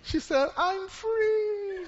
She said, I'm free.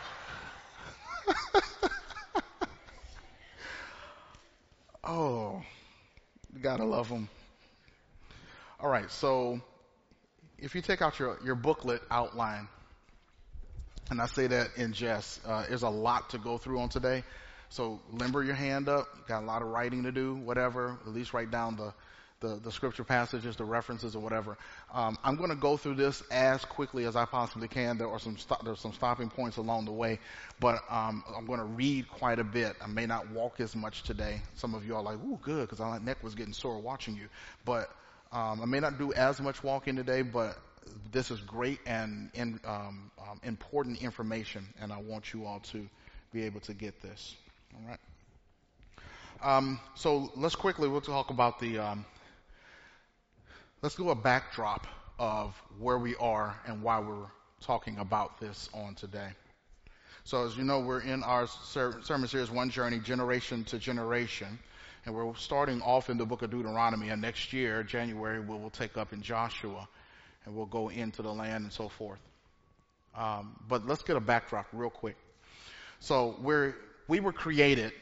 Oh, you gotta love them. All right, so if you take out your booklet outline, and I say that in jest, there's a lot to go through on today. So limber your hand up. Got a lot of writing to do, whatever. At least write down the scripture passages, the references, or whatever. I'm going to go through this as quickly as I possibly can. There's some stopping points along the way, but I'm going to read quite a bit. I may not walk as much today. Some of you are like, "Ooh, good," because my neck was getting sore watching you. But I may not do as much walking today, but this is great and important information, and I want you all to be able to get this. All right. So we'll talk about let's do a backdrop of where we are and why we're talking about this on today. So as you know, we're in our sermon series, One Journey, Generation to Generation. And we're starting off in the book of Deuteronomy. And next year, January, we will take up in Joshua. And we'll go into the land and so forth. But let's get a backdrop real quick. So we were created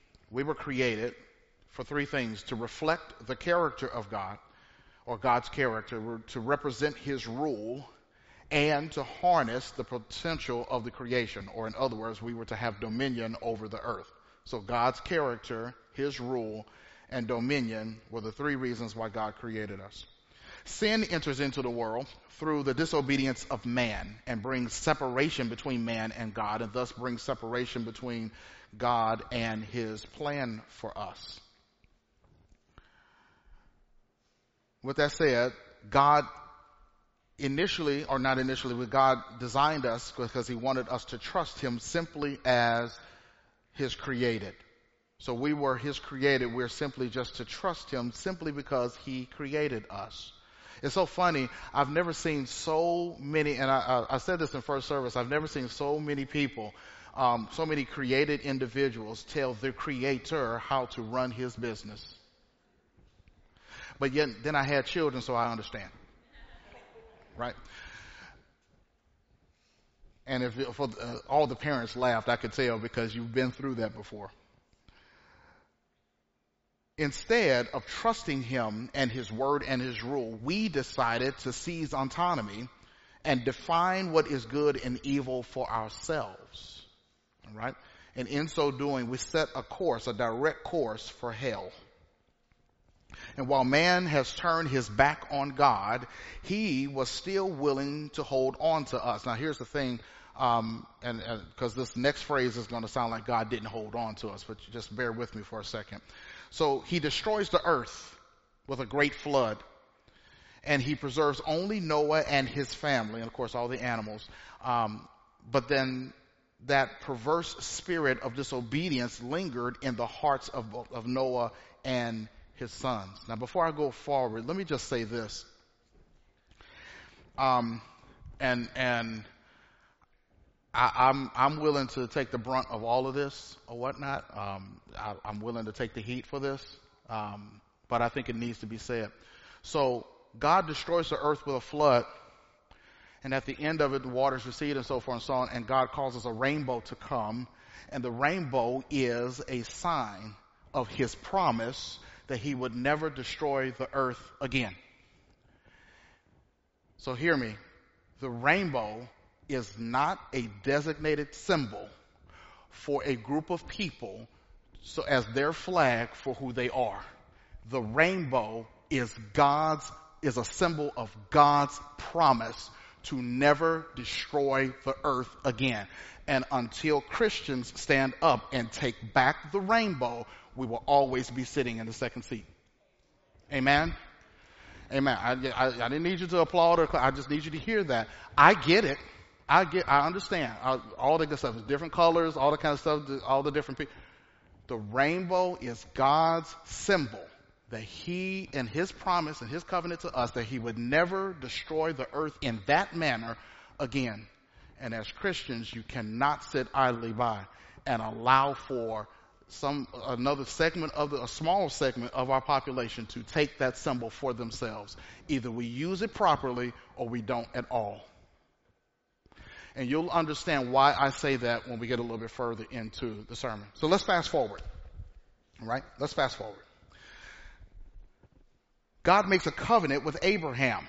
for three things: to reflect the character of God, or God's character, to represent his rule, and to harness the potential of the creation. Or in other words, we were to have dominion over the earth. So God's character, his rule, and dominion were the three reasons why God created us. Sin enters into the world through the disobedience of man and brings separation between man and God, and thus brings separation between God and his plan for us. With that said, God God designed us because he wanted us to trust him simply as his created. So we were his created. We're simply just to trust him simply because he created us. It's so funny. I've never seen so many, and I said this in first service, I've never seen so many people, so many created individuals tell their creator how to run his business. But yet, then I had children, so I understand. Right? And if all the parents laughed, I could tell because you've been through that before. Instead of trusting him and his word and his rule, we decided to seize autonomy and define what is good and evil for ourselves. All right? And in so doing, we set a direct course for hell. And while man has turned his back on God, he was still willing to hold on to us. Now here's the thing, and because this next phrase is going to sound like God didn't hold on to us, but just bear with me for a second. So he destroys the earth with a great flood, and he preserves only Noah and his family, and of course all the animals. But then that perverse spirit of disobedience lingered in the hearts of Noah and his sons. Now, before I go forward, let me just say this. I'm willing to take the brunt of all of this or whatnot. I'm willing to take the heat for this, but I think it needs to be said. So God destroys the earth with a flood, and at the end of it, the waters recede and so forth and so on, and God causes a rainbow to come, and the rainbow is a sign of his promise that he would never destroy the earth again. So hear me. The rainbow is not a designated symbol for a group of people so as their flag for who they are. The rainbow is a symbol of God's promise to never destroy the earth again. And until Christians stand up and take back the rainbow, we will always be sitting in the second seat. Amen? Amen. I didn't need you to applaud or I just need you to hear that. I get it. I understand. All the good stuff. Different colors, all the kind of stuff, all the different people. The rainbow is God's symbol that he, and his promise and his covenant to us, that he would never destroy the earth in that manner again. And as Christians, you cannot sit idly by and allow for a small segment of our population to take that symbol for themselves. Either we use it properly or we don't at all. And you'll understand why I say that when we get a little bit further into the sermon. So let's fast forward. All right? Let's fast forward. God makes a covenant with Abraham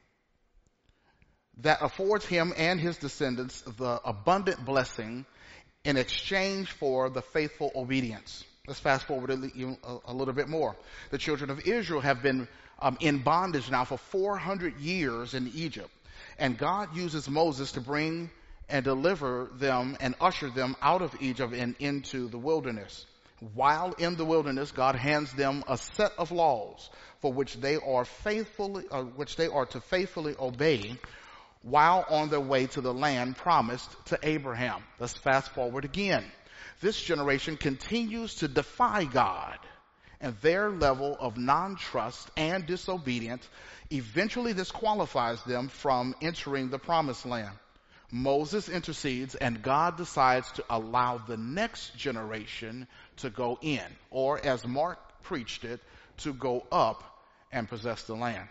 that affords him and his descendants the abundant blessing in exchange for the faithful obedience. Let's fast forward a little bit more. The children of Israel have been in bondage now for 400 years in Egypt. And God uses Moses to bring and deliver them and usher them out of Egypt and into the wilderness. While in the wilderness, God hands them a set of laws for which they are to faithfully obey while on their way to the land promised to Abraham. Let's fast forward again. This generation continues to defy God, and their level of non-trust and disobedience eventually disqualifies them from entering the promised land. Moses intercedes, and God decides to allow the next generation to go in, or as Mark preached it, to go up and possess the land.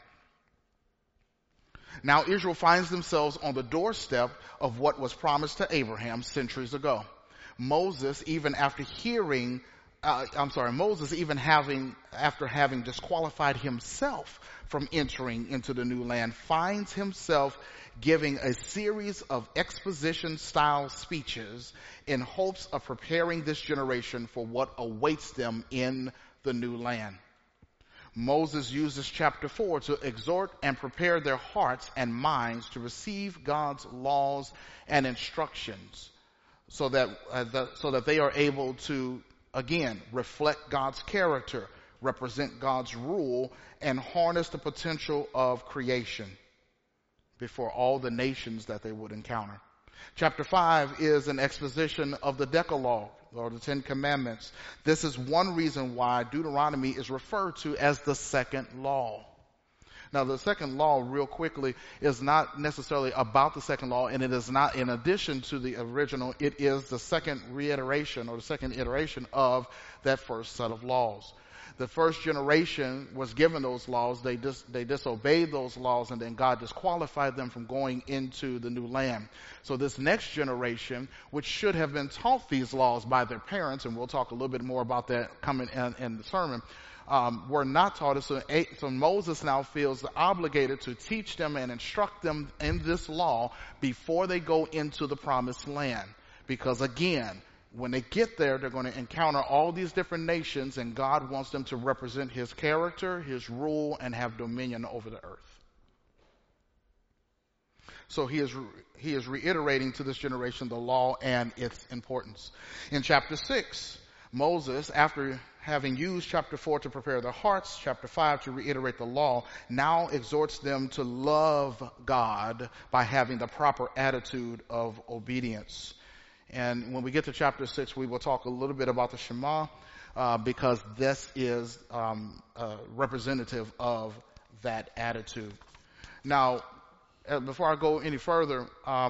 Now Israel finds themselves on the doorstep of what was promised to Abraham centuries ago. Moses, after having disqualified himself from entering into the new land, finds himself giving a series of exposition-style speeches in hopes of preparing this generation for what awaits them in the new land. Moses uses chapter 4 to exhort and prepare their hearts and minds to receive God's laws and instructions so that they are able to, again, reflect God's character, represent God's rule, and harness the potential of creation before all the nations that they would encounter. Chapter 5 is an exposition of the Decalogue, or the Ten Commandments. This is one reason why Deuteronomy is referred to as the second law. Now, the second law, real quickly, is not necessarily about the second law, and it is not in addition to the original. It is the second reiteration or the second iteration of that first set of laws. The first generation was given those laws. They disobeyed those laws, and then God disqualified them from going into the new land. So this next generation, which should have been taught these laws by their parents, and we'll talk a little bit more about that coming in the sermon, were not taught it. So Moses now feels obligated to teach them and instruct them in this law before they go into the promised land. Because again, when they get there, they're going to encounter all these different nations, and God wants them to represent his character, his rule, and have dominion over the earth. So he is reiterating to this generation the law and its importance. In chapter 6, Moses, after having used chapter 4 to prepare their hearts, chapter 5 to reiterate the law, now exhorts them to love God by having the proper attitude of obedience. And when we get to chapter 6, we will talk a little bit about the Shema, because this is representative of that attitude. Now, before I go any further,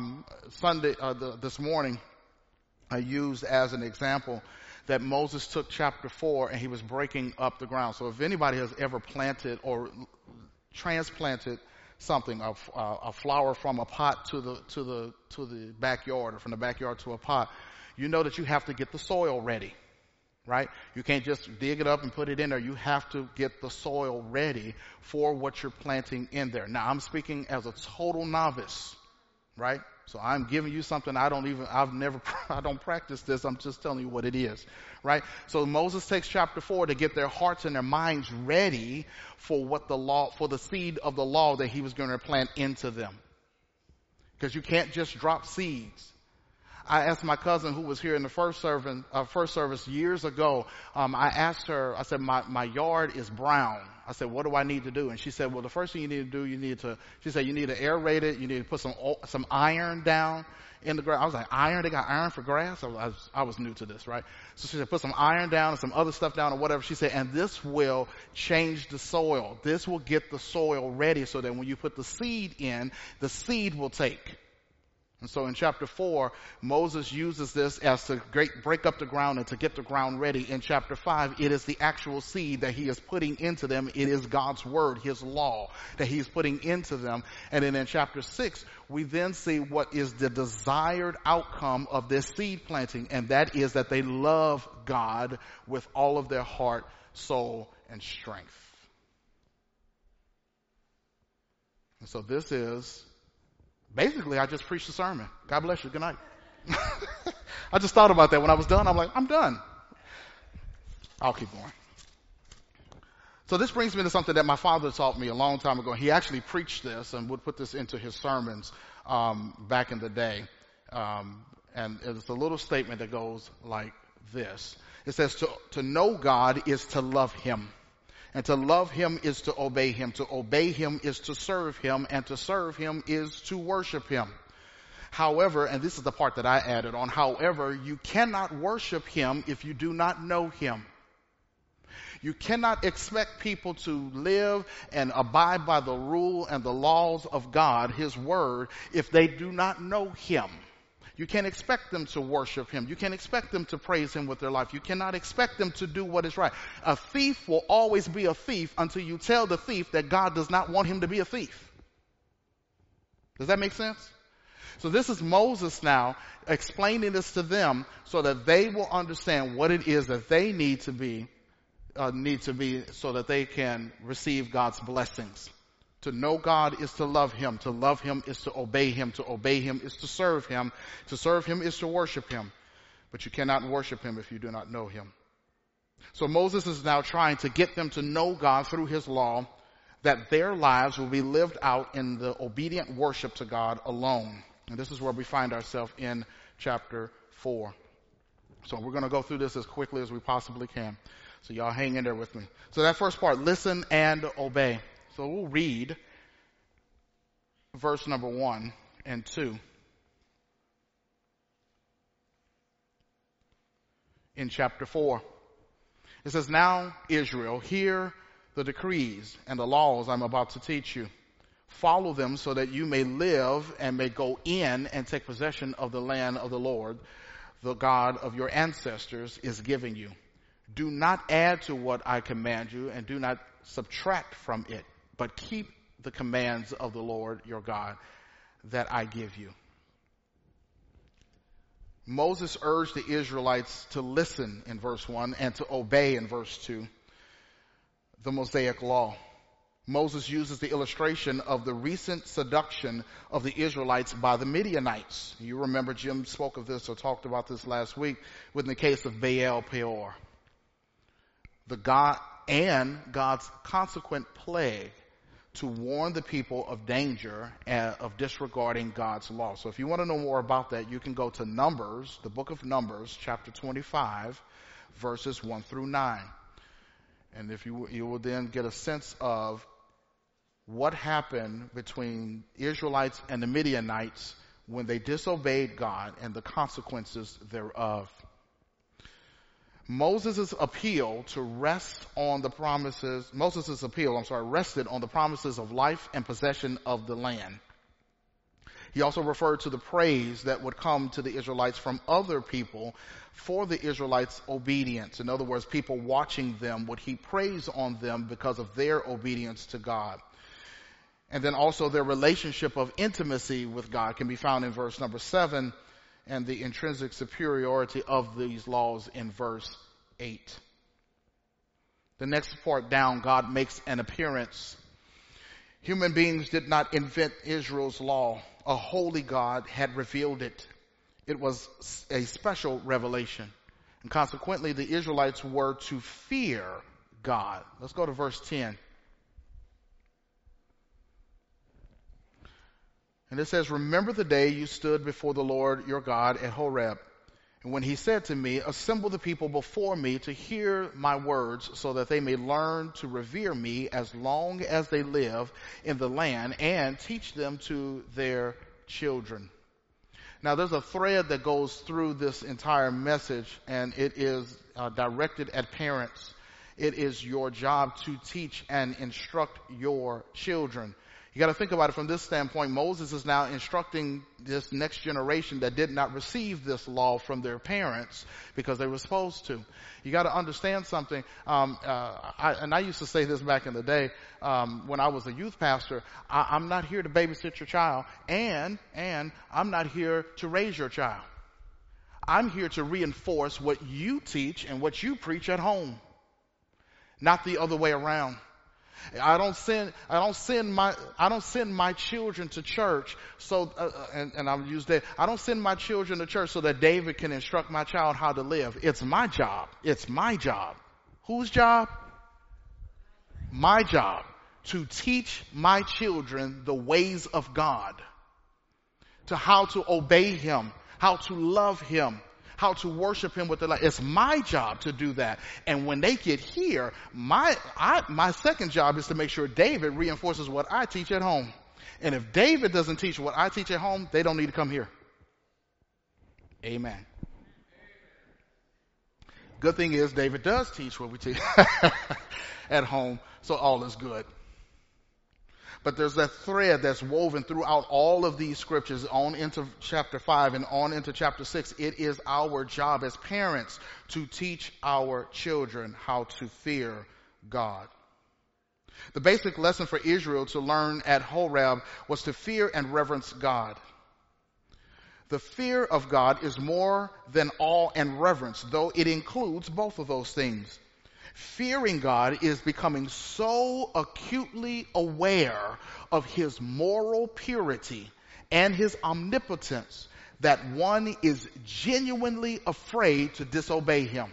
this morning, I used as an example that Moses took chapter 4 and he was breaking up the ground. So if anybody has ever planted or transplanted something, a flower from a pot to the backyard, or from the backyard to a pot, you know that you have to get the soil ready, right? You can't just dig it up and put it in there. You have to get the soil ready for what you're planting in there. Now, I'm speaking as a total novice, right? So I'm giving you something I don't practice this. I'm just telling you what it is, right? So Moses takes chapter 4 to get their hearts and their minds ready for the seed of the law that he was going to plant into them. Because you can't just drop seeds. I asked my cousin who was here in the first service years ago, I asked her, I said, my yard is brown. I said, what do I need to do? And she said, well, the first thing you need to do, you need to aerate it. You need to put some iron down in the ground. I was like, iron? They got iron for grass? I was new to this, right? So she said, put some iron down and some other stuff down or whatever. She said, and this will change the soil. This will get the soil ready so that when you put the seed in, the seed will take. And so in chapter 4, Moses uses this as to break up the ground and to get the ground ready. In chapter 5, it is the actual seed that he is putting into them. It is God's word, his law, that he is putting into them. And then in chapter 6, we then see what is the desired outcome of this seed planting, and that is that they love God with all of their heart, soul, and strength. And so this is basically, I just preached a sermon. God bless you. Good night. I just thought about that when I was done. I'm like, I'm done. I'll keep going. So this brings me to something that my father taught me a long time ago. He actually preached this and would put this into his sermons back in the day. And it's a little statement that goes like this. It says, to know God is to love him. And to love him is to obey him. To obey him is to serve him. And to serve him is to worship him. However, and this is the part that I added on, however, you cannot worship him if you do not know him. You cannot expect people to live and abide by the rule and the laws of God, his word, if they do not know him. You can't expect them to worship him. You can't expect them to praise him with their life. You cannot expect them to do what is right. A thief will always be a thief until you tell the thief that God does not want him to be a thief. Does that make sense? So this is Moses now explaining this to them so that they will understand what it is that they need to be so that they can receive God's blessings. To know God is to love him. To love him is to obey him. To obey him is to serve him. To serve him is to worship him. But you cannot worship him if you do not know him. So Moses is now trying to get them to know God through his law, that their lives will be lived out in the obedient worship to God alone. And this is where we find ourselves in chapter 4. So we're going to go through this as quickly as we possibly can. So y'all hang in there with me. So that first part, listen and obey. So we'll read verse number 1 and 2 in chapter 4. It says, now Israel, hear the decrees and the laws I'm about to teach you. Follow them so that you may live and may go in and take possession of the land of the Lord, the God of your ancestors, is giving you. Do not add to what I command you, and do not subtract from it, but keep the commands of the Lord your God that I give you. Moses urged the Israelites to listen in verse 1 and to obey in verse 2 the Mosaic law. Moses uses the illustration of the recent seduction of the Israelites by the Midianites. You remember Jim spoke of this or talked about this last week with the case of Baal Peor. God's consequent plague to warn the people of danger of disregarding God's law. So if you want to know more about that, you can go to Numbers, the book of Numbers, chapter 25, verses 1 through 9. And if you will then get a sense of what happened between Israelites and the Midianites when they disobeyed God and the consequences thereof. Moses' appeal rested on the promises of life and possession of the land. He also referred to the praise that would come to the Israelites from other people for the Israelites' obedience. In other words, people watching them would heap praise on them because of their obedience to God. And then also their relationship of intimacy with God can be found in verse number 7, and the intrinsic superiority of these laws in verse 8. The next part down, God makes an appearance. Human beings did not invent Israel's law. A holy God had revealed it. It was a special revelation. And consequently, the Israelites were to fear God. Let's go to verse 10. And it says, remember the day you stood before the Lord your God at Horeb. And when he said to me, assemble the people before me to hear my words so that they may learn to revere me as long as they live in the land, and teach them to their children. Now there's a thread that goes through this entire message, and it is directed at parents. It is your job to teach and instruct your children. You got to think about it from this standpoint. Moses is now instructing this next generation that did not receive this law from their parents because they were supposed to. You got to understand something. I used to say this back in the day when I was a youth pastor. I'm not here to babysit your child, and I'm not here to raise your child. I'm here to reinforce what you teach and what you preach at home, not the other way around. I don't send my children to church so and I'll use that. I don't send my children to church so that David can instruct my child how to live. It's my job. It's my job. Whose job? My job to teach my children the ways of God, to how to obey him, how to love him, how to worship him with their life. It's my job to do that. And when they get here, my second job is to make sure David reinforces what I teach at home. And if David doesn't teach what I teach at home, they don't need to come here. Amen. Good thing is David does teach what we teach at home, so all is good. But there's that thread that's woven throughout all of these scriptures on into chapter 5 and on into chapter 6. It is our job as parents to teach our children how to fear God. The basic lesson for Israel to learn at Horeb was to fear and reverence God. The fear of God is more than awe and reverence, though it includes both of those things. Fearing God is becoming so acutely aware of his moral purity and his omnipotence that one is genuinely afraid to disobey him.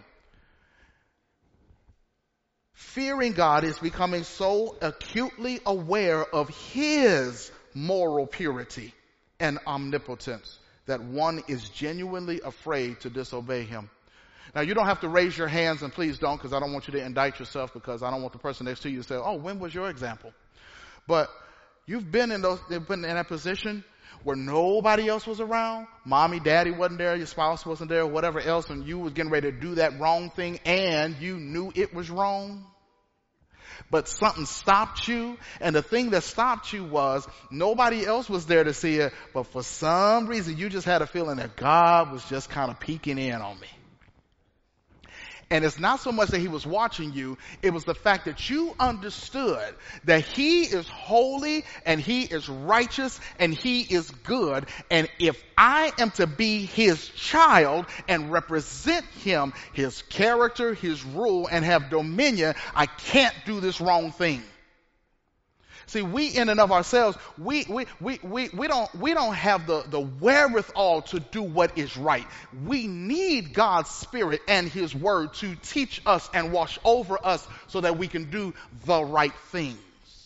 Fearing God is becoming so acutely aware of his moral purity and omnipotence that one is genuinely afraid to disobey him. Now, you don't have to raise your hands, and please don't, because I don't want you to indict yourself, because I don't want the person next to you to say, oh, when was your example? But you've been in that position where nobody else was around, mommy, daddy wasn't there, your spouse wasn't there, whatever else, and you was getting ready to do that wrong thing, and you knew it was wrong. But something stopped you, and the thing that stopped you was nobody else was there to see it, but for some reason you just had a feeling that God was just kind of peeking in on me. And it's not so much that he was watching you, it was the fact that you understood that he is holy and he is righteous and he is good. And if I am to be his child and represent him, his character, his rule, and have dominion, I can't do this wrong thing. See, we in and of ourselves, we don't have the wherewithal to do what is right. We need God's Spirit and his word to teach us and wash over us so that we can do the right things.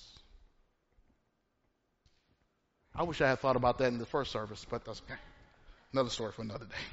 I wish I had thought about that in the first service, but that's okay. Another story for another day.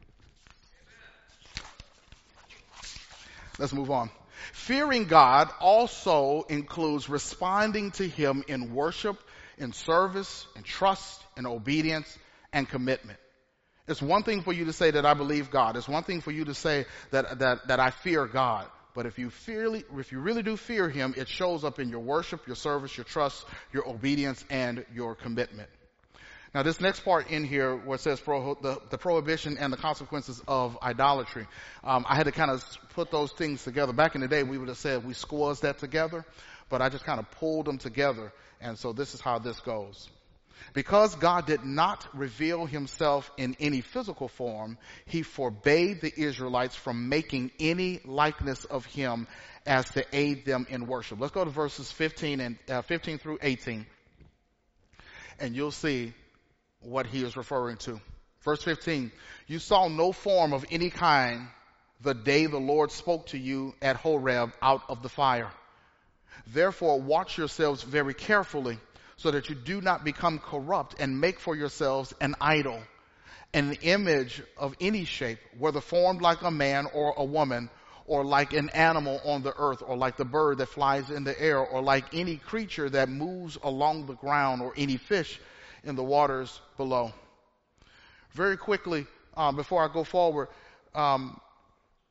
Let's move on. Fearing God also includes responding to him in worship, in service, in trust, in obedience, and commitment. It's one thing for you to say that I believe God. It's one thing for you to say that I fear God. But if you really do fear him, it shows up in your worship, your service, your trust, your obedience, and your commitment. Now, this next part in here where it says the prohibition and the consequences of idolatry, I had to kind of put those things together. Back in the day, we would have said we squeezed that together, but I just kind of pulled them together, and so this is how this goes. Because God did not reveal himself in any physical form, he forbade the Israelites from making any likeness of him as to aid them in worship. Let's go to verses 15 through 18, and you'll see what he is referring to. Verse 15, you saw no form of any kind the day the Lord spoke to you at Horeb out of the fire. Therefore, watch yourselves very carefully so that you do not become corrupt and make for yourselves an idol, an image of any shape, whether formed like a man or a woman, or like an animal on the earth, or like the bird that flies in the air, or like any creature that moves along the ground, or any fish in the waters below. Very quickly, before I go forward,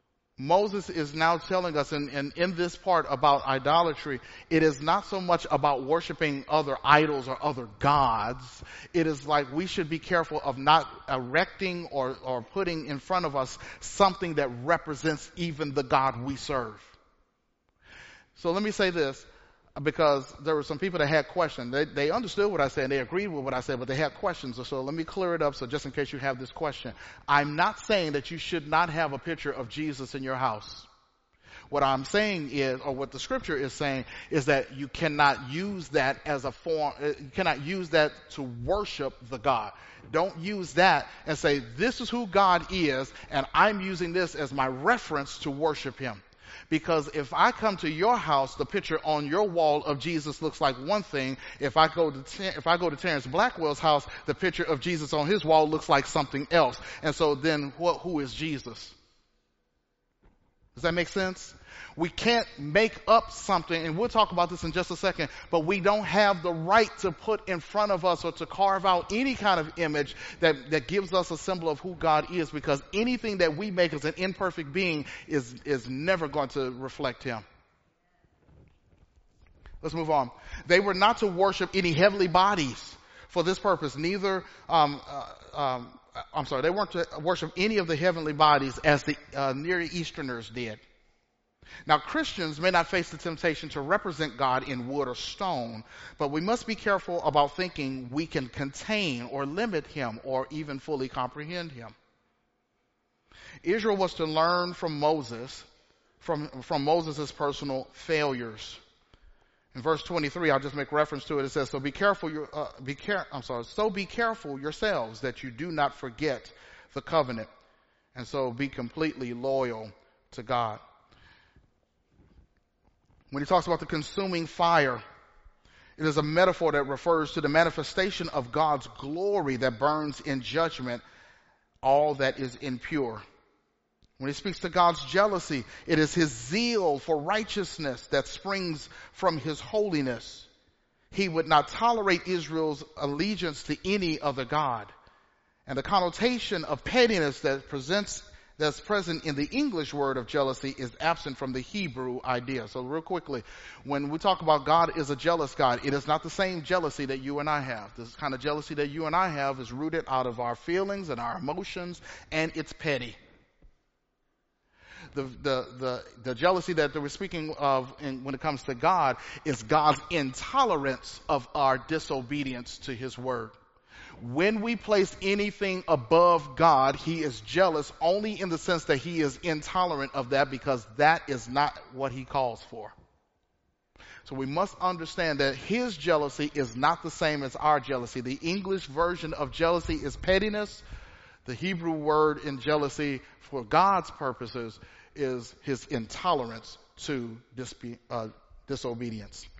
Moses is now telling us in this part about idolatry, it is not so much about worshiping other idols or other gods. It is like we should be careful of not erecting or putting in front of us something that represents even the God we serve. So let me say this, because there were some people that had questions. They understood what I said, and they agreed with what I said, but they had questions. So let me clear it up, so just in case you have this question. I'm not saying that you should not have a picture of Jesus in your house. What I'm saying is, or what the scripture is saying, is that you cannot use that as a form, you cannot use that to worship the God. Don't use that and say, this is who God is, and I'm using this as my reference to worship him. Because if I come to your house, the picture on your wall of Jesus looks like one thing. If I go to Terrence Blackwell's house, the picture of Jesus on his wall looks like something else. And so then who is Jesus? Does that make sense? We can't make up something, and we'll talk about this in just a second, but we don't have the right to put in front of us or to carve out any kind of image that gives us a symbol of who God is, because anything that we make as an imperfect being is never going to reflect him. Let's move on. They were not to worship any heavenly bodies for this purpose. They weren't to worship any of the heavenly bodies as the Near Easterners did. Now, Christians may not face the temptation to represent God in wood or stone, but we must be careful about thinking we can contain or limit him or even fully comprehend him. Israel was to learn from Moses, from Moses' personal failures. In verse 23, I'll just make reference to it. It says, "So be careful yourselves that you do not forget the covenant, and so be completely loyal to God." When he talks about the consuming fire, it is a metaphor that refers to the manifestation of God's glory that burns in judgment all that is impure. When he speaks to God's jealousy, it is his zeal for righteousness that springs from his holiness. He would not tolerate Israel's allegiance to any other god. And the connotation of pettiness that's present in the English word of jealousy is absent from the Hebrew idea. So real quickly, when we talk about God is a jealous God, it is not the same jealousy that you and I have. This kind of jealousy that you and I have is rooted out of our feelings and our emotions, and it's petty. The jealousy that we're speaking of when it comes to God is God's intolerance of our disobedience to his word. When we place anything above God, he is jealous only in the sense that he is intolerant of that, because that is not what he calls for. So we must understand that his jealousy is not the same as our jealousy. The English version of jealousy is pettiness. The Hebrew word in jealousy for God's purposes is his intolerance to disobedience.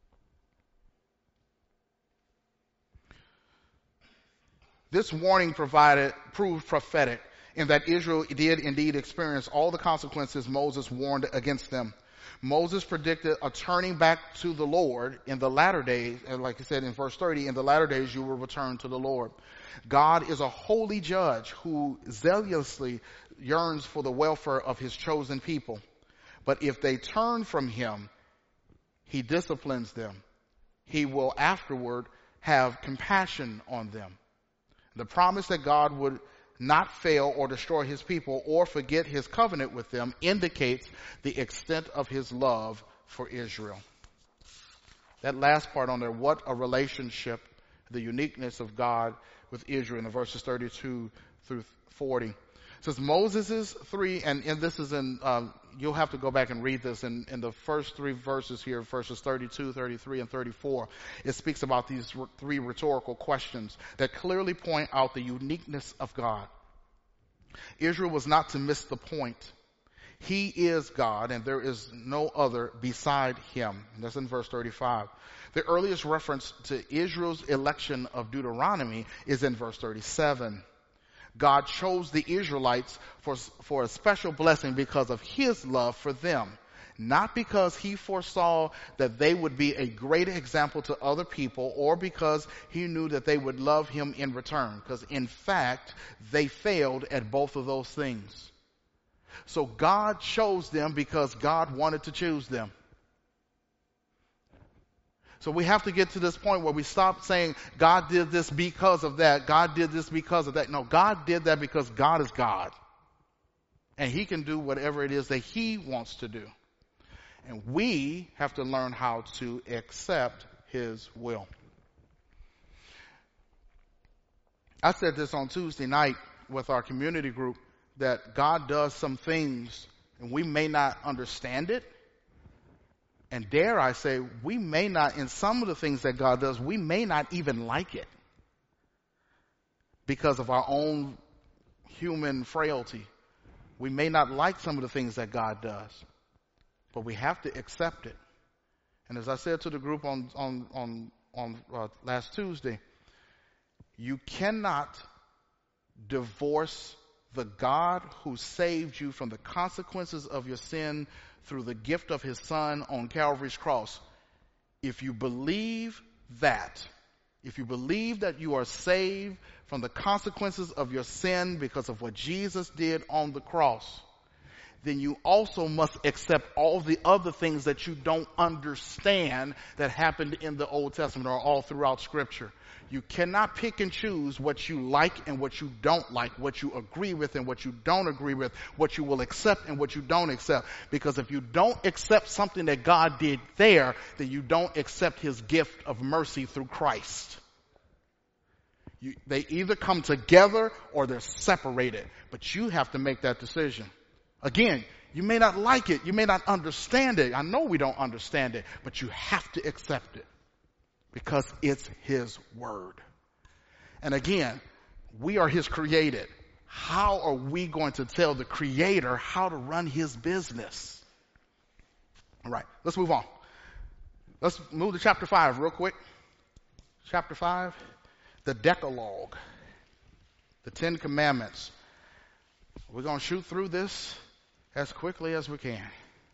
This warning proved prophetic in that Israel did indeed experience all the consequences Moses warned against them. Moses predicted a turning back to the Lord in the latter days, and like he said in verse 30, in the latter days you will return to the Lord. God is a holy judge who zealously yearns for the welfare of his chosen people. But if they turn from him, he disciplines them. He will afterward have compassion on them. The promise that God would not fail or destroy his people or forget his covenant with them indicates the extent of his love for Israel. That last part on there, what a relationship, the uniqueness of God with Israel in the verses 32 through 40. It says Moses' three, and this is in, you'll have to go back and read this in the first three verses here, verses 32, 33, and 34. It speaks about these three rhetorical questions that clearly point out the uniqueness of God. Israel was not to miss the point. He is God, and there is no other beside him. And that's in verse 35. The earliest reference to Israel's election of Deuteronomy is in verse 37. God chose the Israelites for a special blessing because of his love for them, not because he foresaw that they would be a great example to other people or because he knew that they would love him in return, because in fact, they failed at both of those things. So God chose them because God wanted to choose them. So we have to get to this point where we stop saying, God did this because of that. God did this because of that. No, God did that because God is God. And he can do whatever it is that he wants to do. And we have to learn how to accept his will. I said this on Tuesday night with our community group, that God does some things and we may not understand it. And dare I say, we may not, in some of the things that God does, we may not even like it because of our own human frailty. We may not like some of the things that God does, but we have to accept it. And as I said to the group on last Tuesday, you cannot divorce the God who saved you from the consequences of your sin through the gift of his son on Calvary's cross. If you believe that you are saved from the consequences of your sin because of what Jesus did on the cross, then you also must accept all the other things that you don't understand that happened in the Old Testament or all throughout Scripture. You cannot pick and choose what you like and what you don't like, what you agree with and what you don't agree with, what you will accept and what you don't accept. Because if you don't accept something that God did there, then you don't accept his gift of mercy through Christ. They either come together or they're separated. But you have to make that decision. Again, you may not like it. You may not understand it. I know we don't understand it, but you have to accept it because it's his word. And again, we are his created. How are we going to tell the creator how to run his business? All right, let's move on. Let's move to chapter 5 real quick. Chapter 5, the Decalogue, the 10 Commandments. We're going to shoot through this as quickly as we can.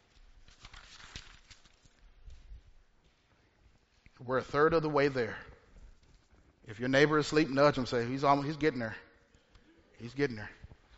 We're a third of the way there. If your neighbor is asleep, nudge him, say, he's getting there. He's getting there.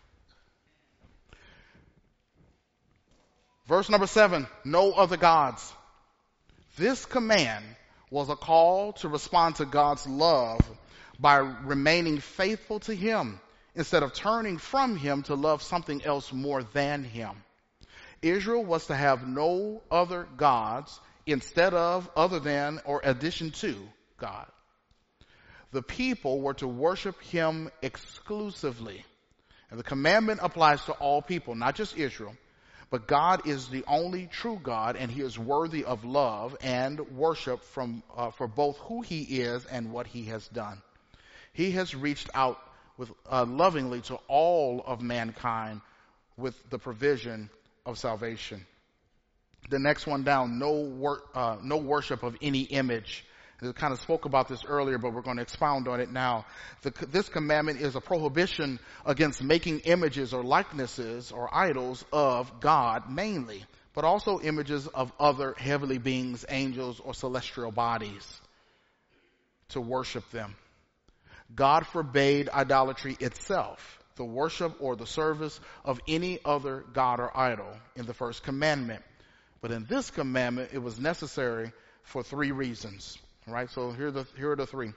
Verse number 7, no other gods. This command was a call to respond to God's love by remaining faithful to him instead of turning from him to love something else more than him. Israel was to have no other gods instead of, other than, or addition to God. The people were to worship him exclusively. And the commandment applies to all people, not just Israel. But God is the only true God, and he is worthy of love and worship for both who he is and what he has done. He has reached out with lovingly to all of mankind with the provision of salvation. The next one down, no worship of any image. I kind of spoke about this earlier, but we're going to expound on it now. This commandment is a prohibition against making images or likenesses or idols of God mainly, but also images of other heavenly beings, angels, or celestial bodies to worship them. God forbade idolatry itself, the worship or the service of any other god or idol in the first commandment. But in this commandment, it was necessary for 3 reasons. All right, so here are the 3.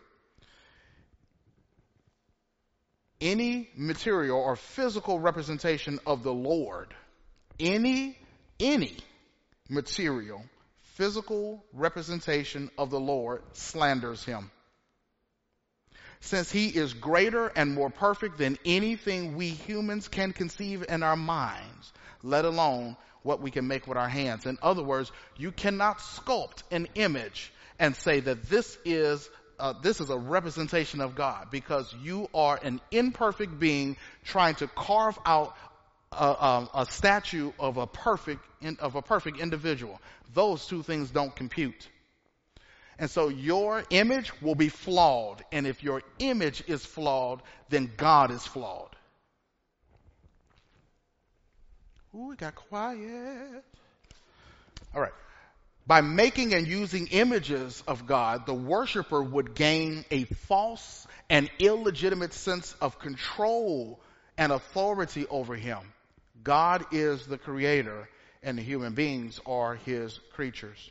Any material or physical representation of the Lord, any material, physical representation of the Lord slanders him. Since he is greater and more perfect than anything we humans can conceive in our minds, let alone what we can make with our hands. In other words, you cannot sculpt an image and say that this is a representation of God, because you are an imperfect being trying to carve out a statue of a perfect individual. Those 2 things don't compute. And so your image will be flawed. And if your image is flawed, then God is flawed. Ooh, it got quiet. All right. By making and using images of God, the worshiper would gain a false and illegitimate sense of control and authority over him. God is the creator and the human beings are his creatures.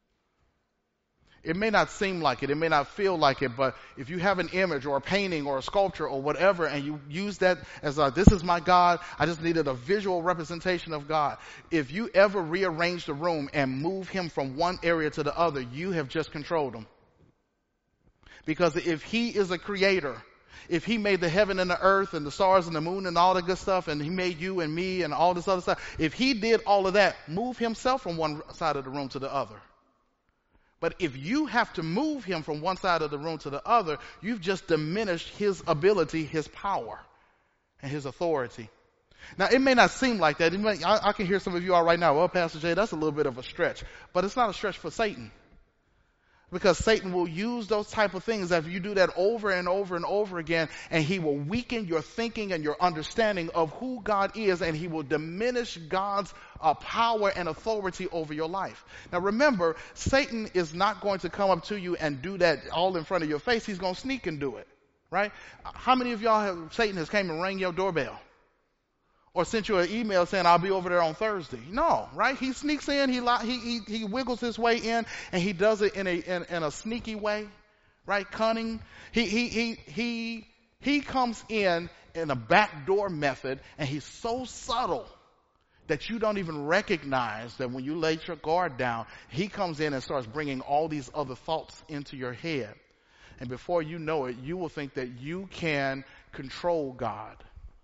It may not seem like it, it may not feel like it, but if you have an image or a painting or a sculpture or whatever, and you use that as this is my God, I just needed a visual representation of God. If you ever rearrange the room and move him from one area to the other, you have just controlled him. Because if he is a creator, if he made the heaven and the earth and the stars and the moon and all the good stuff, and he made you and me and all this other stuff, if he did all of that, move himself from one side of the room to the other. But if you have to move him from one side of the room to the other, you've just diminished his ability, his power, and his authority. Now, it may not seem like that. I can hear some of you all right now, well, Pastor Jay, that's a little bit of a stretch. But it's not a stretch for Satan. Because Satan will use those type of things if you do that over and over and over again, and he will weaken your thinking and your understanding of who God is, and he will diminish God's power and authority over your life. Now remember, Satan is not going to come up to you and do that all in front of your face. He's going to sneak and do it, right? How many of y'all Satan has came and rang your doorbell? Or sent you an email saying, I'll be over there on Thursday. No, right? He sneaks in, he wiggles his way in, and he does it in a sneaky way, right? Cunning. He comes in a backdoor method, and he's so subtle that you don't even recognize that when you lay your guard down, he comes in and starts bringing all these other thoughts into your head. And before you know it, you will think that you can control God.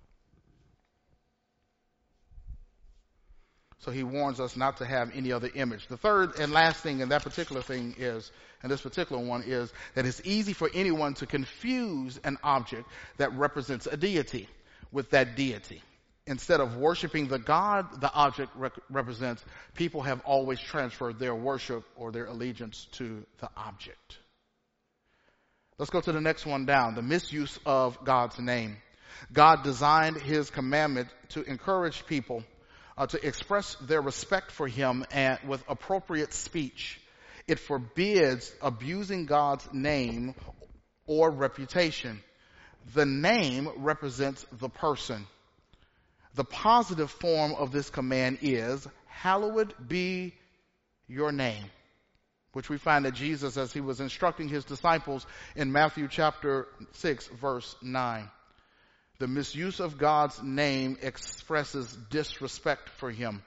So he warns us not to have any other image. The third and last thing in that particular thing is, and this particular one is, that it's easy for anyone to confuse an object that represents a deity with that deity. Instead of worshiping the God the object represents, people have always transferred their worship or their allegiance to the object. Let's go to the next one down, the misuse of God's name. God designed his commandment to encourage people to express their respect for him and with appropriate speech. It forbids abusing God's name or reputation. The name represents the person. The positive form of this command is, hallowed be your name, which we find that Jesus, as he was instructing his disciples in Matthew chapter 6, verse 9. The misuse of God's name expresses disrespect for him.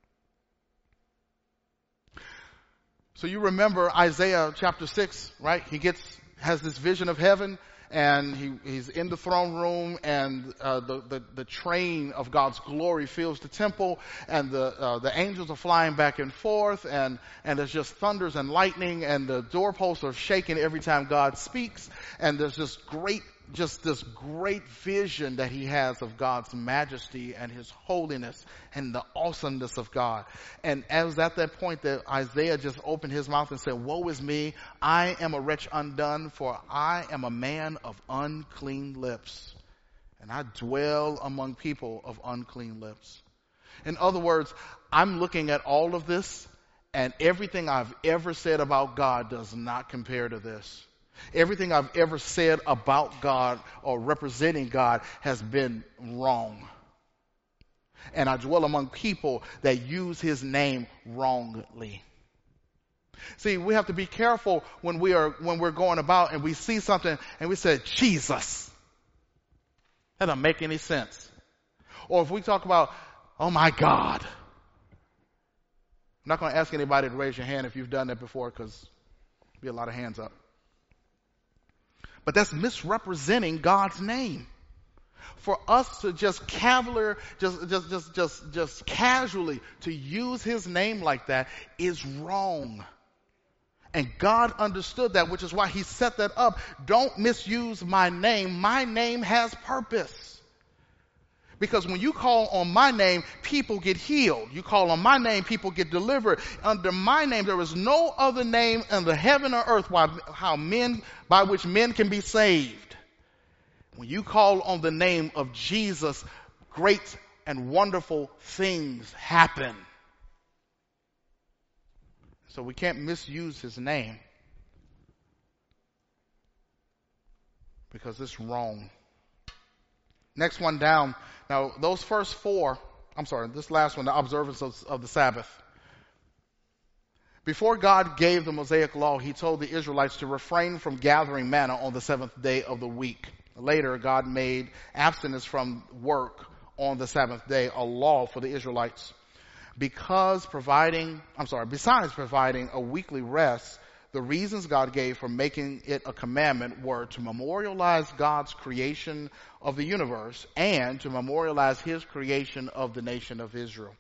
So you remember Isaiah chapter 6, right? He has this vision of heaven, and he's in the throne room, and the train of God's glory fills the temple, and the angels are flying back and forth, and there's just thunders and lightning, and the doorposts are shaking every time God speaks, and there's this great vision that he has of God's majesty and his holiness and the awesomeness of God. And as at that point that Isaiah just opened his mouth and said, woe is me, I am a wretch undone, for I am a man of unclean lips, and I dwell among people of unclean lips. In other words, I'm looking at all of this, and everything I've ever said about God does not compare to this. Everything I've ever said about God or representing God has been wrong. And I dwell among people that use his name wrongly. See, we have to be careful when we're going about and we see something and we say, Jesus. That doesn't make any sense. Or if we talk about, oh my God. I'm not going to ask anybody to raise your hand if you've done that before, because there'll be a lot of hands up. But that's misrepresenting God's name. For us to just casually to use his name like that is wrong. And God understood that, which is why he set that up. Don't misuse my name. My name has purpose. Because when you call on my name, people get healed. You call on my name, people get delivered. Under my name, there is no other name under heaven or earth by which men can be saved. When you call on the name of Jesus, great and wonderful things happen. So we can't misuse his name, because it's wrong. Next one down. Now, those first four this last one, the observance of the Sabbath. Before God gave the Mosaic law, he told the Israelites to refrain from gathering manna on the seventh day of the week. Later, God made abstinence from work on the Sabbath day a law for the Israelites. Besides providing a weekly rest, the reasons God gave for making it a commandment were to memorialize God's creation of the universe and to memorialize his creation of the nation of Israel.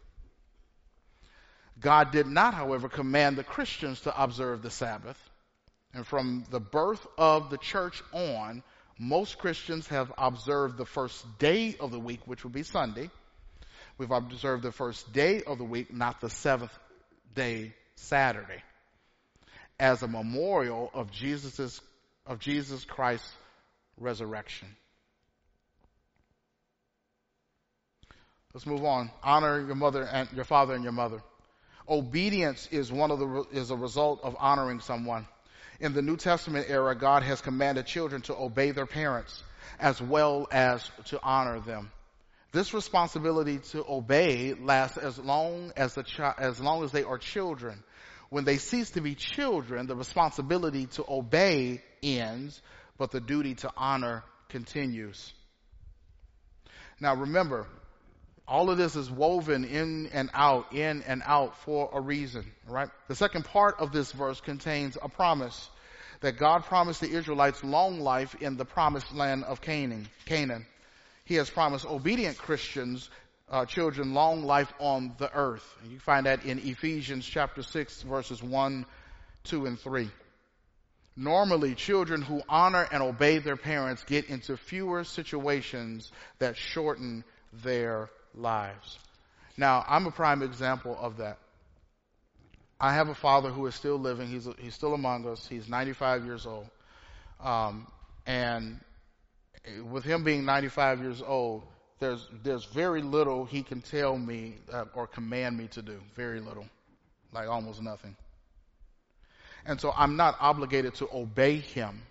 God did not, however, command the Christians to observe the Sabbath. And from the birth of the church on, most Christians have observed the first day of the week, which would be Sunday. We've observed the first day of the week, not the seventh day, Saturday, as a memorial of Jesus Christ's resurrection. Let's move on. Honor your mother and your father and your mother. Obedience is a result of honoring someone. In the New Testament era, God has commanded children to obey their parents as well as to honor them. This responsibility to obey lasts as long as they are children. When they cease to be children, the responsibility to obey ends, but the duty to honor continues. Now remember, all of this is woven in and out for a reason, right? The second part of this verse contains a promise that God promised the Israelites long life in the promised land of Canaan. He has promised obedient Christians, children, long life on the earth. You find that in Ephesians chapter 6, verses 1, 2, and 3. Normally, children who honor and obey their parents get into fewer situations that shorten their lives. Now, I'm a prime example of that. I have a father who is still living. He's still among us. He's 95 years old. And with him being 95 years old, there's very little he can tell me or command me to do. Very little. Like almost nothing. And so I'm not obligated to obey him.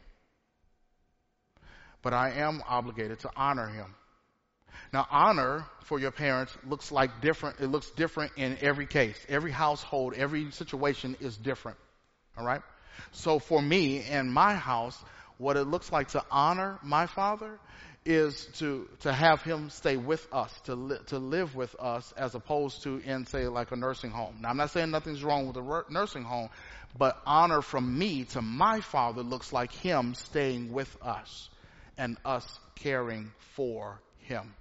But I am obligated to honor him. Now, honor for your parents looks different. It looks different in every case. Every household, every situation is different. All right? So for me, in my house, what it looks like to honor my father is to have him stay with us, to live with us, as opposed to in, say, like a nursing home. Now, I'm not saying nothing's wrong with a nursing home, but honor from me to my father looks like him staying with us and us caring for him.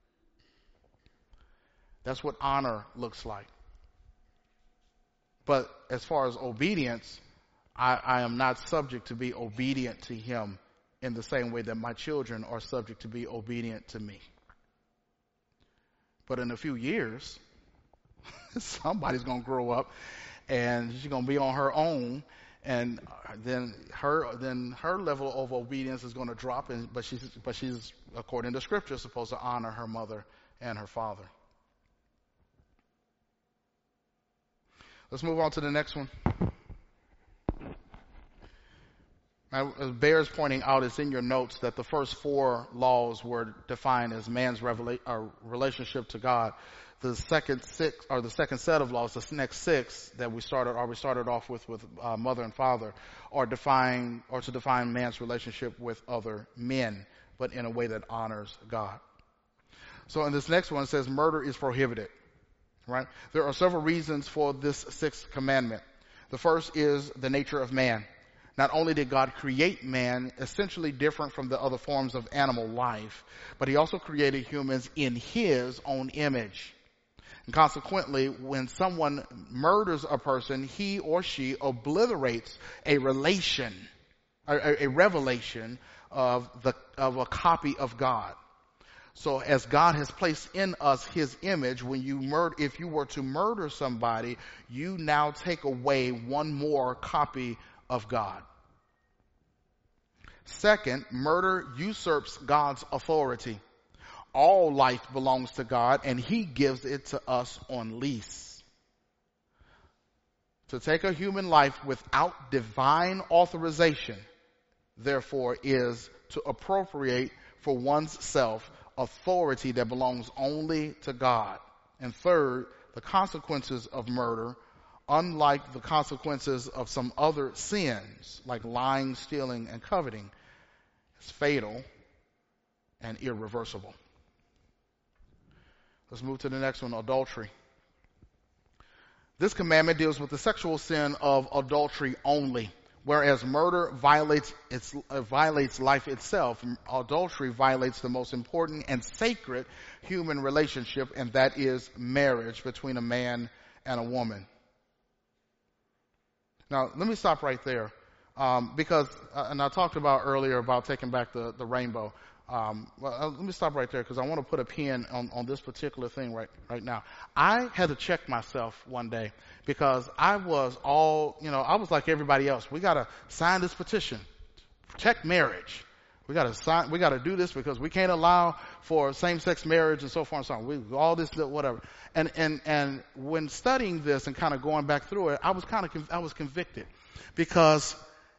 That's what honor looks like. But as far as obedience, I am not subject to be obedient to him in the same way that my children are subject to be obedient to me. But in a few years, somebody's going to grow up and she's going to be on her own, and then her level of obedience is going to drop, but she's according to Scripture supposed to honor her mother and her father. Let's move on to the next one. Now, as Bear's pointing out, it's in your notes that the first four laws were defined as man's relationship to God. The second set of laws, the next six that we started off with mother and father, are to define man's relationship with other men, but in a way that honors God. So in this next one, it says murder is prohibited. Right? There are several reasons for this sixth commandment. The first is the nature of man. Not only did God create man essentially different from the other forms of animal life, but he also created humans in his own image. And consequently, when someone murders a person, he or she obliterates a revelation of a copy of God. So as God has placed in us his image, if you were to murder somebody, you now take away one more copy of God. Second, murder usurps God's authority. All life belongs to God, and he gives it to us on lease. To take a human life without divine authorization, therefore, is to appropriate for one's self authority that belongs only to God. And third, the consequences of murder, unlike the consequences of some other sins like lying, stealing, and coveting, is fatal and irreversible. Let's move to the next one, adultery. This commandment deals with the sexual sin of adultery only. Whereas murder violates life itself, adultery violates the most important and sacred human relationship, and that is marriage between a man and a woman. Now, let me stop right there, because, and I talked about earlier about taking back the rainbow. Let me stop right there because I want to put a pin on this particular thing right now. I had to check myself one day because I was I was like everybody else. We got to sign this petition, protect marriage. We got to do this because we can't allow for same-sex marriage and so forth and so on. All this, whatever. And when studying this and kind of going back through it, I was convicted because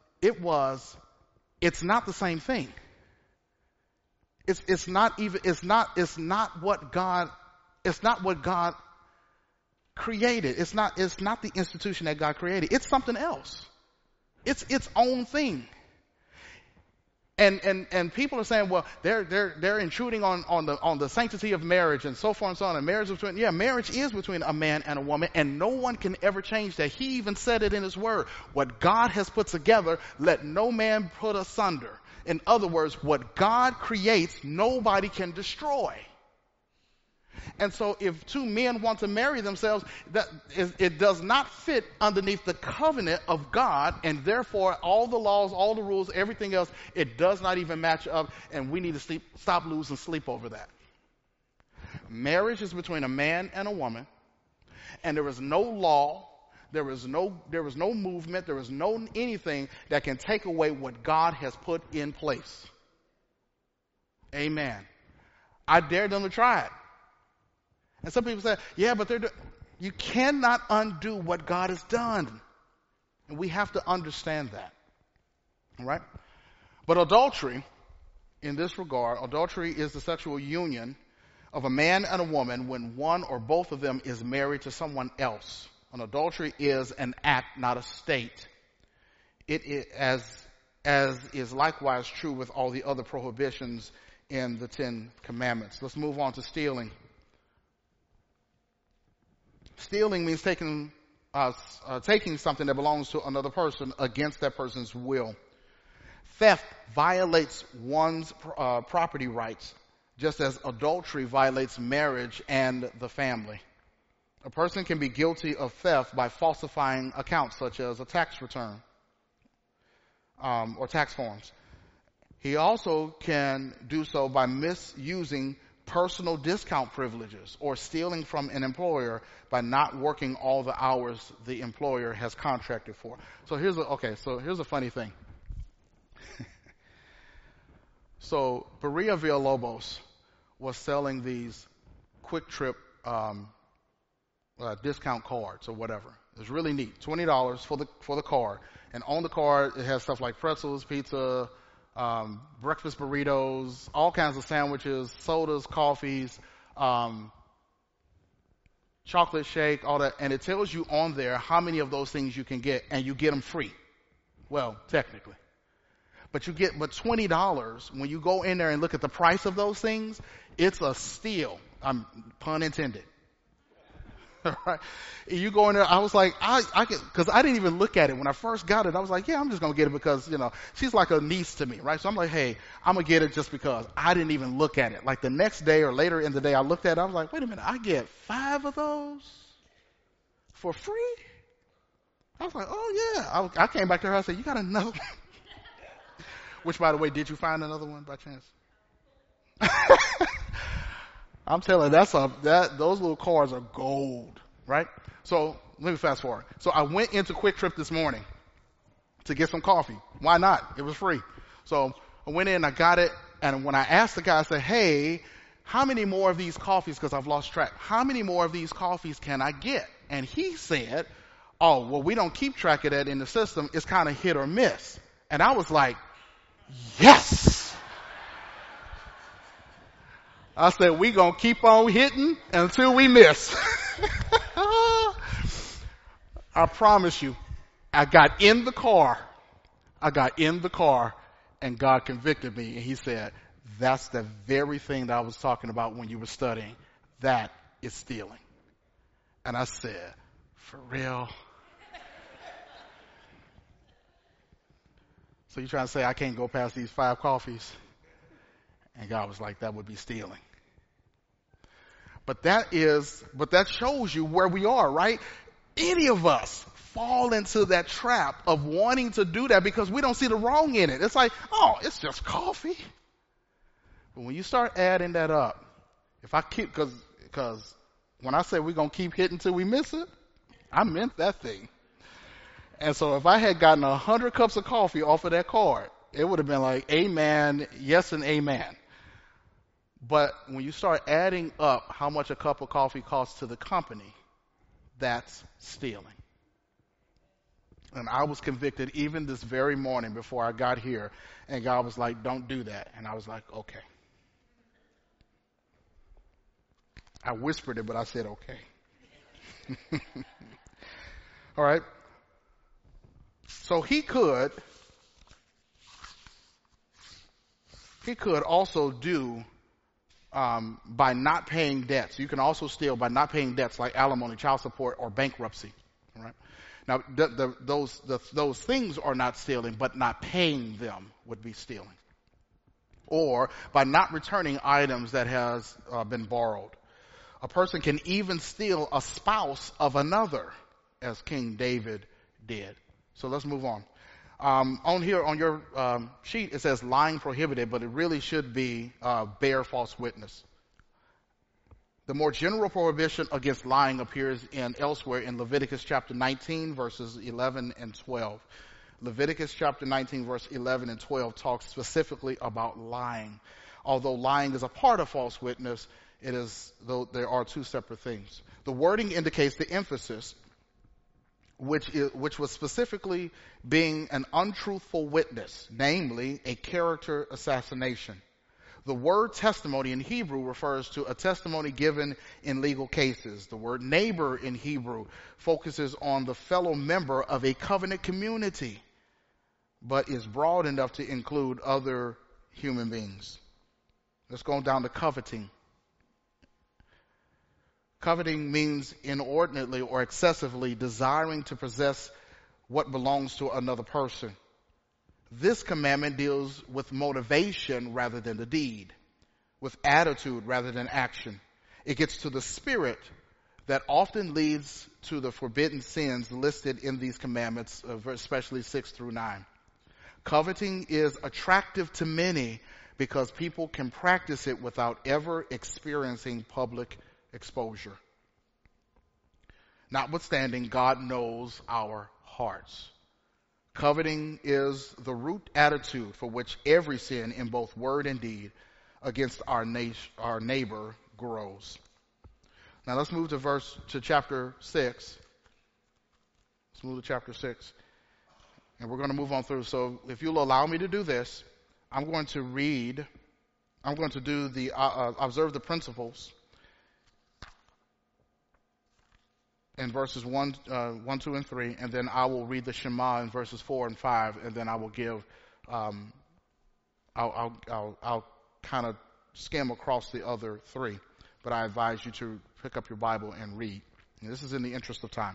it's not the same thing. It's not what God created. It's not the institution that God created. It's something else. It's its own thing. And people are saying, well, they're intruding on the sanctity of marriage and so forth and so on. And marriage is between a man and a woman, and no one can ever change that. He even said it in his word. What God has put together, let no man put asunder. In other words, what God creates, nobody can destroy. And so if two men want to marry themselves, it does not fit underneath the covenant of God, and therefore all the laws, all the rules, everything else, it does not even match up, and we need to stop losing sleep over that. Marriage is between a man and a woman, and there is no law, there is no movement, there is no anything that can take away what God has put in place. Amen. I dare them to try it. And some people say, yeah, but you cannot undo what God has done. And we have to understand that. All right? But adultery, in this regard, adultery is the sexual union of a man and a woman when one or both of them is married to someone else. An adultery is an act, not a state. As is likewise true with all the other prohibitions in the 10 Commandments. Let's move on to stealing. Stealing means taking something that belongs to another person against that person's will. Theft violates one's property rights, just as adultery violates marriage and the family. A person can be guilty of theft by falsifying accounts, such as a tax return or tax forms. He also can do so by misusing personal discount privileges or stealing from an employer by not working all the hours the employer has contracted for. So here's a funny thing. So Berea Villalobos was selling these Quick Trip discount cards or whatever. It was really neat. $20 for the card. And on the card, it has stuff like pretzels, pizza, breakfast burritos, all kinds of sandwiches, sodas, coffees, chocolate shake, all that. And it tells you on there how many of those things you can get, and you get them free. Well, technically. But $20, when you go in there and look at the price of those things, it's a steal. Pun intended. Right? You go in there, I was like, because I didn't even look at it when I first got it. I was like, yeah, I'm just gonna get it because she's like a niece to me, right? So I'm like, hey, I'm gonna get it just because. I didn't even look at it. Like the next day or later in the day, I looked at it. I was like, wait a minute, I get 5 of those for free? I was like, oh yeah. I came back to her. I said, you got another one? Which, by the way, did you find another one by chance? I'm telling you, those little cards are gold, right? So let me fast forward. So I went into Quick Trip this morning to get some coffee. Why not? It was free. So I went in, I got it, and when I asked the guy, I said, hey, how many more of these coffees, because I've lost track, how many more of these coffees can I get? And he said, oh, well, we don't keep track of that in the system. It's kind of hit or miss. And I was like, yes! I said, we gonna keep on hitting until we miss. I promise you, I got in the car. I got in the car and God convicted me and he said, that's the very thing that I was talking about when you were studying. That is stealing. And I said, for real? So you're trying to say I can't go past these 5 coffees? And God was like, that would be stealing. But that shows you where we are, right? Any of us fall into that trap of wanting to do that because we don't see the wrong in it. It's like, oh, it's just coffee. But when you start adding that up, if I keep, because when I say we're going to keep hitting till we miss it, I meant that thing. And so if I had gotten 100 cups of coffee off of that card, it would have been like, amen, yes and amen. But when you start adding up how much a cup of coffee costs to the company, that's stealing. And I was convicted even this very morning before I got here. And God was like, don't do that. And I was like, okay. I whispered it, but I said, okay. All right. So he could also do by not paying debts. You can also steal by not paying debts like alimony, child support, or bankruptcy. All right. Now, those things are not stealing, but not paying them would be stealing. Or by not returning items that has been borrowed. A person can even steal a spouse of another, as King David did. So let's move on. On here, on your sheet, it says lying prohibited, but it really should be bear false witness. The more general prohibition against lying appears elsewhere in Leviticus chapter 19, verses 11 and 12. Leviticus chapter 19, verse 11 and 12 talks specifically about lying. Although lying is a part of false witness, though there are 2 separate things. The wording indicates the emphasis, which was specifically being an untruthful witness, namely a character assassination. The word testimony in Hebrew refers to a testimony given in legal cases. The word neighbor in Hebrew focuses on the fellow member of a covenant community, but is broad enough to include other human beings. Let's go down to coveting. Coveting means inordinately or excessively desiring to possess what belongs to another person. This commandment deals with motivation rather than the deed, with attitude rather than action. It gets to the spirit that often leads to the forbidden sins listed in these commandments, especially 6 through 9. Coveting is attractive to many because people can practice it without ever experiencing public exposure. Notwithstanding, God knows our hearts. Coveting is the root attitude for which every sin in both word and deed against our neighbor grows. Now let's move to chapter 6. Let's move to chapter 6. And we're going to move on through. So if you'll allow me to do this, I'm going to do the observe the principles in verses 1, 2, and 3, and then I will read the Shema in verses 4 and 5, and then I will give, I'll kind of skim across the other 3, but I advise you to pick up your Bible and read. And this is in the interest of time.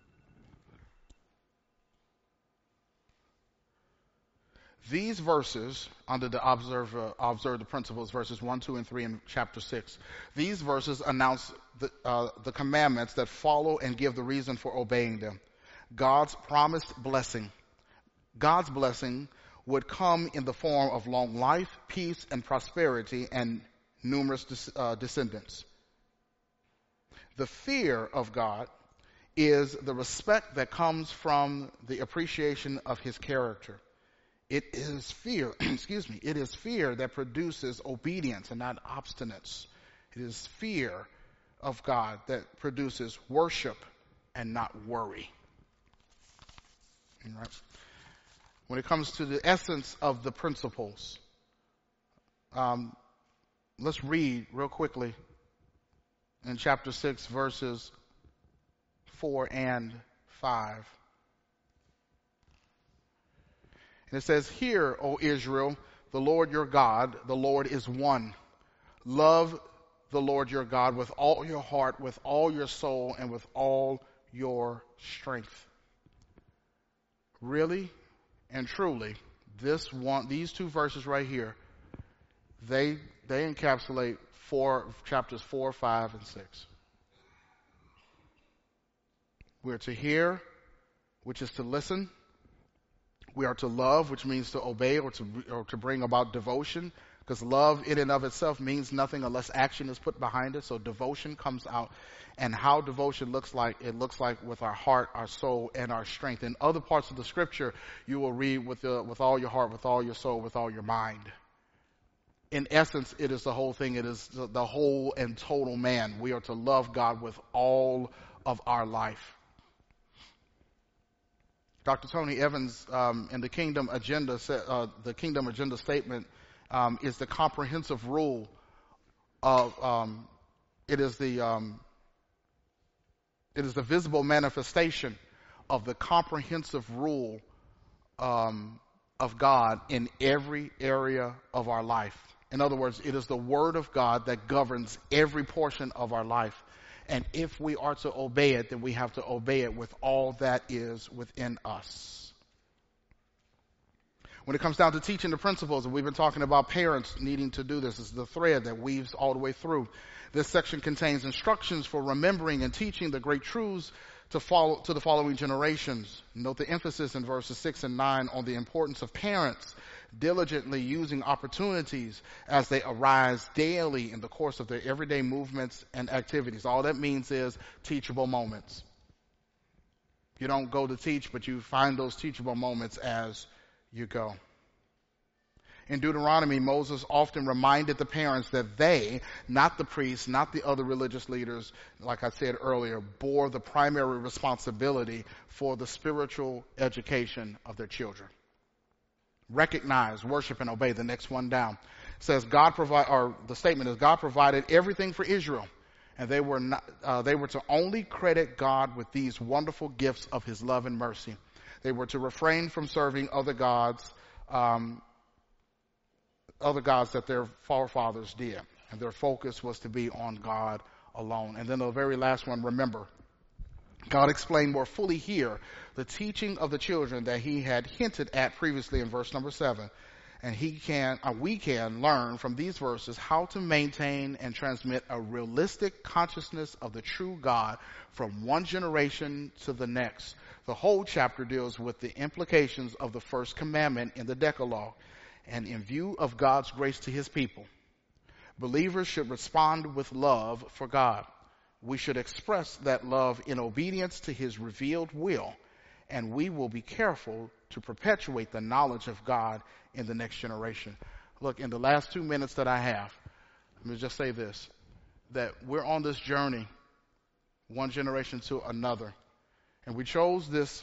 These verses, under the observe the principles, verses 1, 2, and 3 in chapter 6, these verses announce the commandments that follow and give the reason for obeying them. God's promised blessing. God's blessing would come in the form of long life, peace, and prosperity, and numerous descendants. The fear of God is the respect that comes from the appreciation of his character. It is fear, it is fear that produces obedience and not obstinance. It is fear of God that produces worship and not worry. All right. When it comes to the essence of the principles, let's read real quickly in chapter 6, verses 4 and 5. And it says, "Hear, O Israel, the Lord your God, the Lord is one. Love the Lord your God with all your heart, with all your soul, and with all your strength." Really and truly, these two verses right here, they encapsulate chapters 4, 5, and 6. We're to hear, which is to listen. We are to love, which means to obey or to bring about devotion, because love in and of itself means nothing unless action is put behind it. So devotion comes out, and how devotion looks like, it looks like with our heart, our soul, and our strength. In other parts of the scripture, you will read with all your heart, with all your soul, with all your mind. In essence, it is the whole thing. It is the whole and total man. We are to love God with all of our life. Dr. Tony Evans in the Kingdom Agenda statement is the comprehensive rule of it is the visible manifestation of the comprehensive rule of God in every area of our life. In other words, it is the Word of God that governs every portion of our life. And if we are to obey it, then we have to obey it with all that is within us. When it comes down to teaching the principles, and we've been talking about parents needing to do this, is the thread that weaves all the way through. This section contains instructions for remembering and teaching the great truths to the following generations. Note the emphasis in verses 6 and 9 on the importance of parents diligently using opportunities as they arise daily in the course of their everyday movements and activities. All that means is teachable moments. You don't go to teach, but you find those teachable moments as you go. In Deuteronomy, Moses often reminded the parents that they, not the priests, not the other religious leaders, like I said earlier, bore the primary responsibility for the spiritual education of their children. Recognize, worship, and obey. The next one down says the statement is God provided everything for Israel, and they were to only credit God with these wonderful gifts of His love and mercy. They were to refrain from serving other gods that their forefathers did, and their focus was to be on God alone. And then the very last one, remember. God explained more fully here the teaching of the children that He had hinted at previously in verse number 7. And we can learn from these verses how to maintain and transmit a realistic consciousness of the true God from one generation to the next. The whole chapter deals with the implications of the first commandment in the Decalogue. And in view of God's grace to His people, believers should respond with love for God. We should express that love in obedience to His revealed will, and we will be careful to perpetuate the knowledge of God in the next generation. Look, in the last 2 minutes that I have, let me just say this, that we're on this journey, one generation to another, and we chose this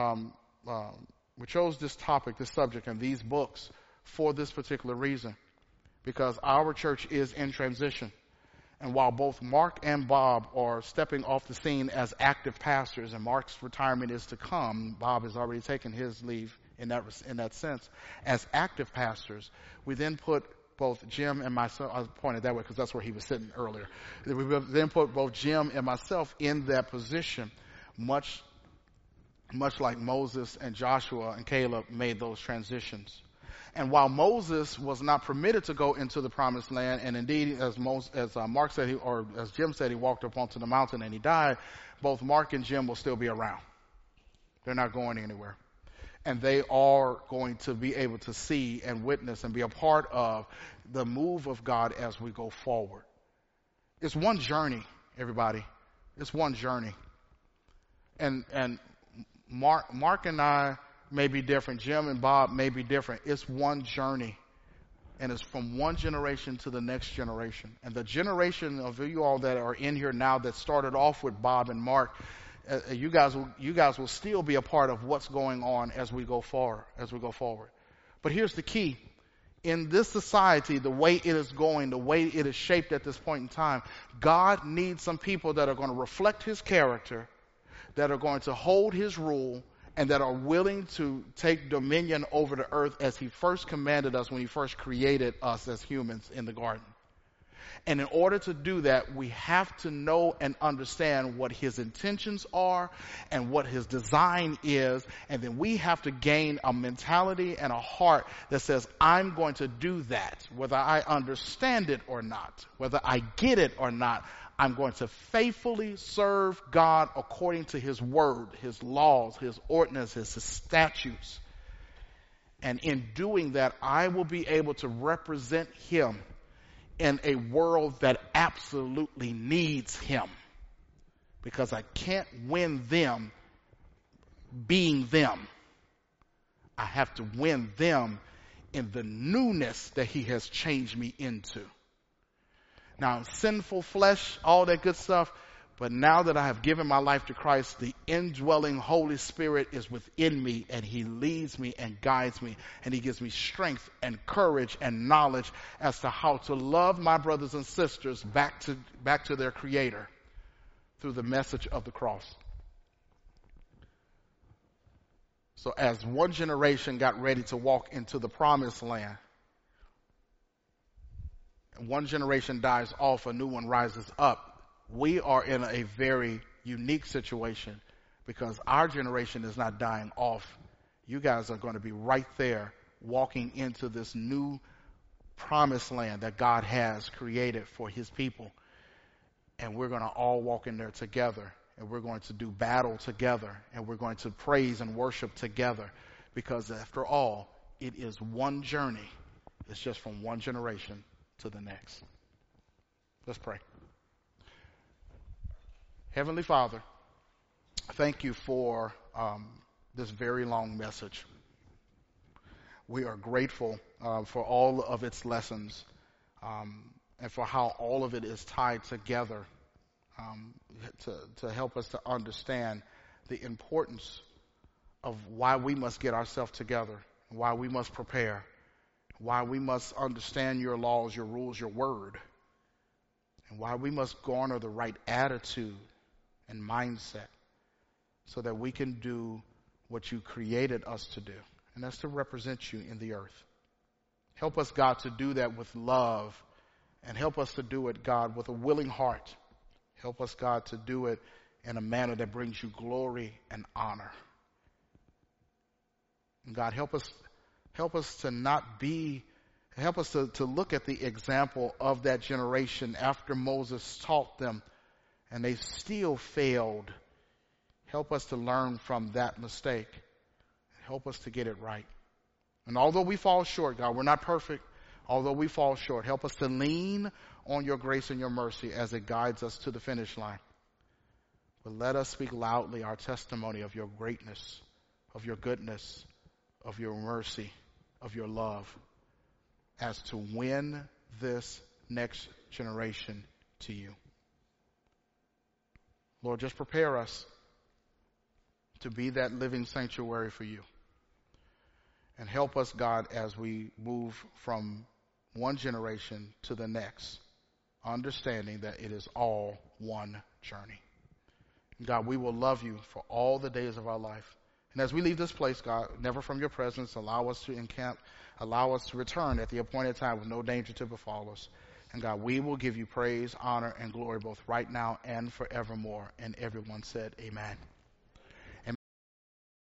topic, this subject, and these books for this particular reason, because our church is in transition. And while both Mark and Bob are stepping off the scene as active pastors, and Mark's retirement is to come, Bob has already taken his leave in that sense, as active pastors, we then put both Jim and myself, I pointed that way because that's where he was sitting earlier. We then put both Jim and myself in that position, much like Moses and Joshua and Caleb made those transitions. And while Moses was not permitted to go into the promised land, and indeed, as Mark said, as Jim said, he walked up onto the mountain and he died, both Mark and Jim will still be around. They're not going anywhere. And they are going to be able to see and witness and be a part of the move of God as we go forward. It's one journey, everybody. It's one journey. And Mark and I may be different. Jim and Bob may be different. It's one journey. And it's from one generation to the next generation. And the generation of you all that are in here now that started off with Bob and Mark, you guys will still be a part of what's going on as we go forward. But here's the key. in this society, the way it is going, the way it is shaped at this point in time, God needs some people that are going to reflect his character, that are going to hold his rule, and that are willing to take dominion over the earth as he first commanded us when he first created us as humans in the garden. And in order to do that, we have to know and understand what his intentions are and what his design is. And then we have to gain a mentality and a heart that says, I'm going to do that, whether I understand it or not, whether I get it or not. I'm going to faithfully serve God according to his word, his laws, his ordinances, his statutes. And in doing that, I will be able to represent him in a world that absolutely needs him, because I can't win them being them. I have to win them in the newness that he has changed me into. Now, sinful flesh, all that good stuff, but now that I have given my life to Christ, the indwelling Holy Spirit is within me, and he leads me and guides me, and he gives me strength and courage and knowledge as to how to love my brothers and sisters back to their Creator through the message of the cross. So as one generation got ready to walk into the promised land, and one generation dies off, a new one rises up. We are in a very unique situation because our generation is not dying off. You guys are going to be right there walking into this new promised land that God has created for his people. And we're going to all walk in there together. And we're going to do battle together. And we're going to praise and worship together. Because after all, it is one journey. It's just from one generation to the next. Let's pray. Heavenly Father, thank you for this very long message. We are grateful for all of its lessons and for how all of it is tied together to help us to understand the importance of why we must get ourselves together, why we must prepare, why we must understand your laws, your rules, your word, and why we must garner the right attitude and mindset so that we can do what you created us to do, and that's to represent you in the earth. Help us, God, to do that with love, and help us to do it, God, with a willing heart. Help us, God, to do it in a manner that brings you glory and honor. And God, help us to help us to look at the example of that generation after Moses taught them and they still failed. Help us to learn from that mistake. Help us to get it right. And although we fall short, God, we're not perfect. Although we fall short, help us to lean on your grace and your mercy as it guides us to the finish line. But let us speak loudly our testimony of your greatness, of your goodness, of your mercy, of your love, as to win this next generation to you. Lord, just prepare us to be that living sanctuary for you. And help us, God, as we move from one generation to the next, understanding that it is all one journey. God, we will love you for all the days of our life. And as we leave this place, God, never from your presence, allow us to encamp, allow us to return at the appointed time with no danger to befall us. And God, we will give you praise, honor, and glory both right now and forevermore. And everyone said, amen.